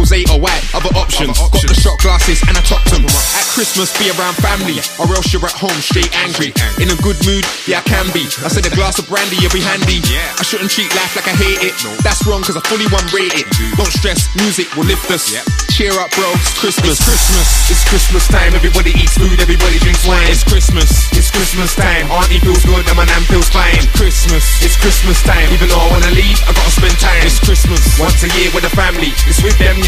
rosé or white, other options. Got the shot glasses and I topped them. At Christmas, be around family, or else you're at home straight angry. In a good mood, yeah I can be. I said a glass of brandy, you'll be handy. I shouldn't treat life like I hate it. That's wrong cause I fully rate it. Don't stress, music will lift us. Cheer up bro, it's Christmas. It's Christmas, it's Christmas time. Everybody eats food, everybody drinks wine. It's Christmas, it's Christmas time. Auntie feels good and my nan feels fine. Christmas, it's Christmas time. Even though I wanna leave, I gotta spend time. It's Christmas, once a year with the family. It's with them, you